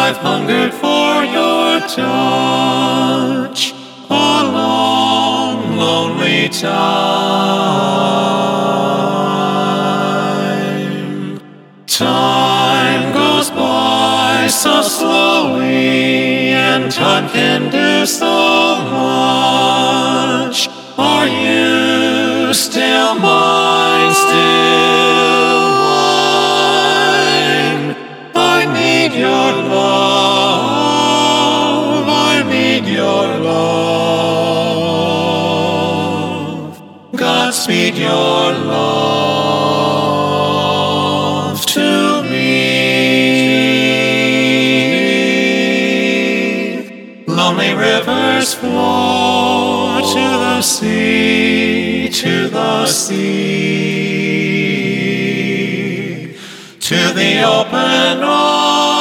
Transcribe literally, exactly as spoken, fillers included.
I've hungered for your touch a long, lonely time. Time goes by so slowly, and time can do so much. Are you still mine, still mine? I need your love, I need your love. Godspeed your love to me. Lonely rivers flow to the sea, to the sea, to the open ocean.